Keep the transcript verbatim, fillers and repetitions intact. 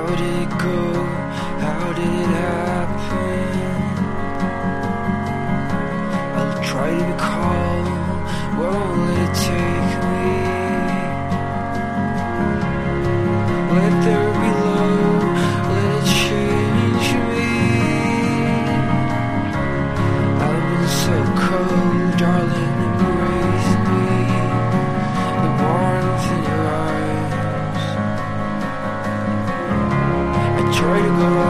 did it go? How did it happen? I'll try to recall. Where will it take me? Let there be low, let it change me. I've been so cold, darling, embrace me. The warmth in your eyes. I try to go